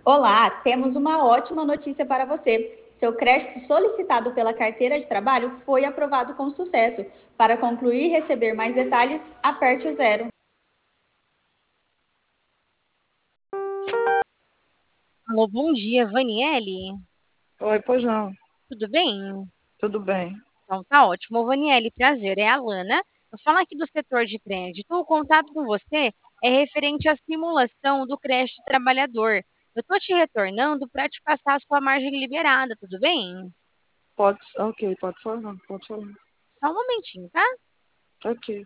Olá, temos uma ótima notícia para você. Seu crédito solicitado pela carteira de trabalho foi aprovado com sucesso. Para concluir e receber mais detalhes, aperte o zero. Alô, bom dia, Vaniele. Oi, pois não. Tudo bem? Tudo bem. Então tá ótimo. Vaniele, prazer, é a Lana. Eu falo aqui do setor de crédito. O contato com você é referente à simulação do crédito trabalhador. Eu tô te retornando para te passar a sua margem liberada, tudo bem? Ok, pode falar, pode falar. Só um momentinho, tá? Ok.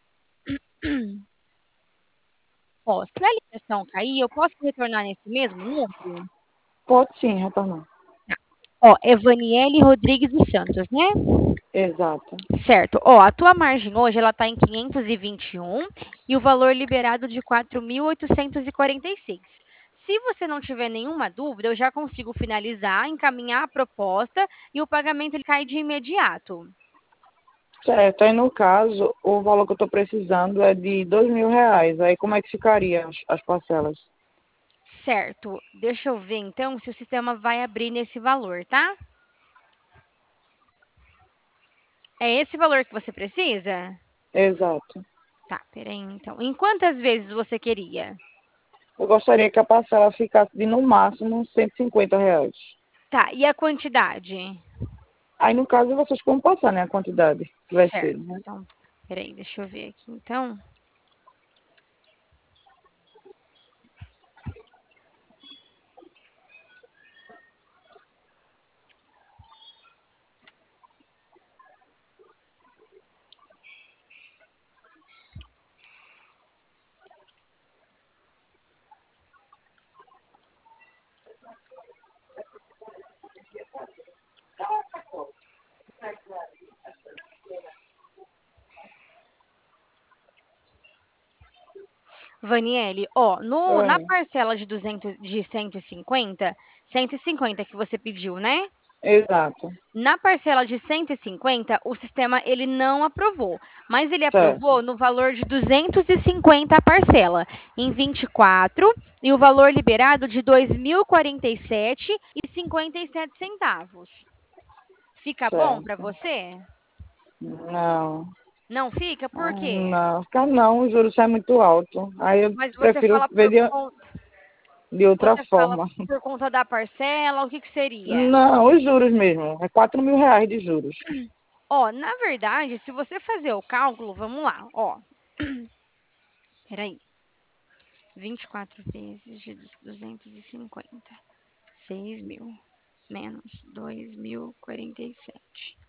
Ó, se a ligação cair, eu posso retornar nesse mesmo número? Pode sim, retornar. Ó, é Vaniele Rodrigues dos Santos, né? Exato. Certo. Ó, a tua margem hoje ela está em 521 e o valor liberado de 4.846. Se você não tiver nenhuma dúvida, eu já consigo finalizar, encaminhar a proposta e o pagamento ele cai de imediato. Certo, aí no caso, o valor que eu estou precisando é de R$ 2.000. Aí como é que ficaria as parcelas? Certo. Deixa eu ver então se o sistema vai abrir nesse valor, tá? É esse valor que você precisa? Exato. Tá, peraí então. Em quantas vezes você queria? Eu gostaria que a parcela ficasse de no máximo R$ 150. Tá, e a quantidade? Aí no caso vocês como passar, né, a quantidade que vai ser, Certo. né? Então, peraí, deixa eu ver aqui então. Vaniele, ó, na É, parcela de 200, de 150 que você pediu, né? exato. Na parcela de 150, o sistema ele não aprovou, mas ele Certo, aprovou no valor de 250 a parcela, em 24, e o valor liberado de 2.047,57 centavos. Fica bom para certo. você? Não. Não fica? Por Ah, quê? não, ficar não, o juros sai muito alto. Aí eu Mas você prefiro fala ver por conta, de outra você fala forma. por conta da parcela, o que que seria? Não, os juros mesmo. É R$ 4.000 de juros. Ó, na verdade, se você fazer o cálculo, vamos lá, ó. Peraí. 24 vezes de 250. 6.000 menos 2.047.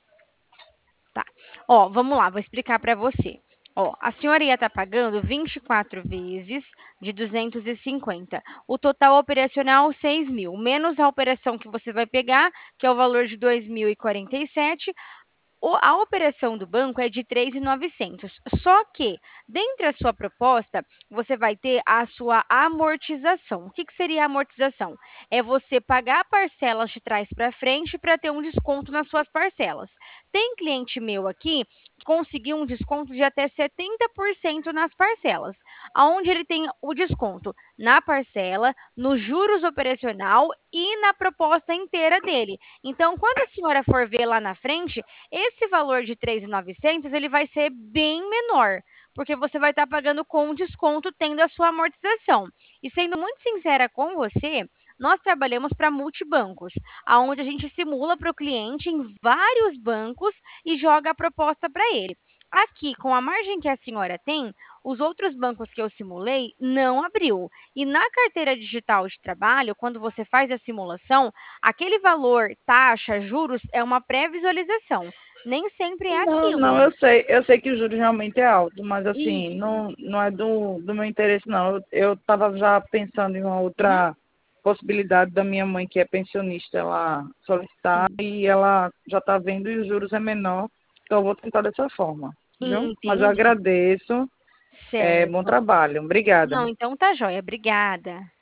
Tá. Ó, vamos lá, vou explicar para você. Ó, a senhora ia estar pagando 24 vezes de 250. O total operacional, 6.000, menos a operação que você vai pegar, que é o valor de 2.047. A operação do banco é de 3.900. Só que, dentre a sua proposta, você vai ter a sua amortização. O que que seria a amortização? É você pagar parcelas de trás para frente para ter um desconto nas suas parcelas. Tem cliente meu aqui que conseguiu um desconto de até 70% nas parcelas, aonde ele tem o desconto na parcela, nos juros operacional e na proposta inteira dele. Então, quando a senhora for ver lá na frente, esse valor de 3.900 ele vai ser bem menor, porque você vai estar pagando com desconto, tendo a sua amortização. E sendo muito sincera com você, nós trabalhamos para multibancos, aonde a gente simula para o cliente em vários bancos e joga a proposta para ele. Aqui, com a margem que a senhora tem, os outros bancos que eu simulei não abriu. E na carteira digital de trabalho, quando você faz a simulação, aquele valor, taxa, juros, é uma pré-visualização. Nem sempre é Não, não, aquilo. eu sei que o juros realmente é alto, mas assim, Isso. não é do meu interesse, não. Eu estava já pensando em uma Uhum, outra possibilidade da minha mãe, que é pensionista, ela solicitar sim. e ela já está vendo e os juros é menor, então eu vou tentar dessa forma, viu? Mas eu Entendi. agradeço, bom Certo. trabalho, obrigada. Não, então tá joia. Obrigada.